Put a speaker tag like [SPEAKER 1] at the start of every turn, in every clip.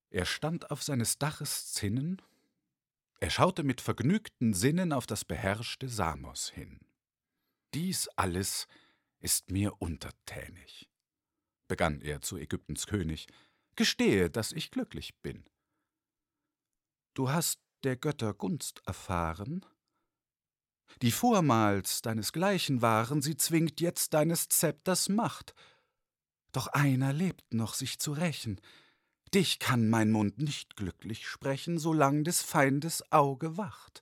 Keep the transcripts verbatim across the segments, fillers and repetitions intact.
[SPEAKER 1] Er stand auf seines Daches Zinnen, er schaute mit vergnügten Sinnen auf das beherrschte Samos hin. »Dies alles ist mir untertänig«, begann er zu Ägyptens König, »gestehe, dass ich glücklich bin. Du hast der Götter Gunst erfahren, die vormals deinesgleichen waren, sie zwingt jetzt deines Zepters Macht. Doch einer lebt noch, sich zu rächen. Dich kann mein Mund nicht glücklich sprechen, solang des Feindes Auge wacht.«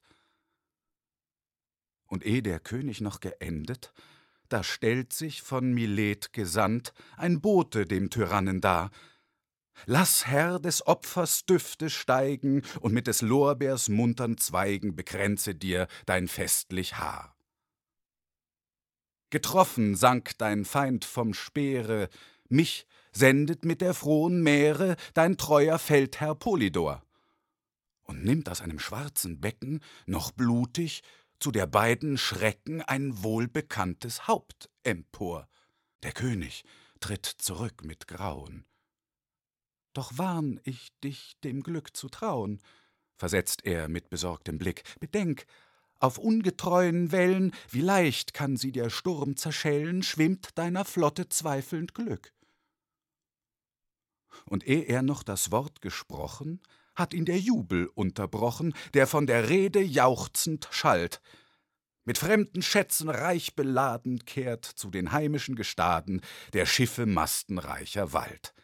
[SPEAKER 1] Und eh der König noch geendet, da stellt sich von Milet gesandt ein Bote dem Tyrannen dar. »Lass, Herr, des Opfers Düfte steigen, und mit des Lorbeers muntern Zweigen bekränze dir dein festlich Haar. Getroffen sank dein Feind vom Speere, mich sendet mit der frohen Mähre dein treuer Feldherr Polydor und nimmt aus einem schwarzen Becken, noch blutig, zu der beiden Schrecken ein wohlbekanntes Haupt empor. Der König tritt zurück mit Grauen. »Doch warn ich dich, dem Glück zu trauen«, versetzt er mit besorgtem Blick. »Bedenk, auf ungetreuen Wellen, wie leicht kann sie der Sturm zerschellen, schwimmt deiner Flotte zweifelnd Glück.« Und eh er noch das Wort gesprochen, hat ihn der Jubel unterbrochen, der von der Rede jauchzend schallt. Mit fremden Schätzen reich beladen kehrt zu den heimischen Gestaden der Schiffe mastenreicher Wald.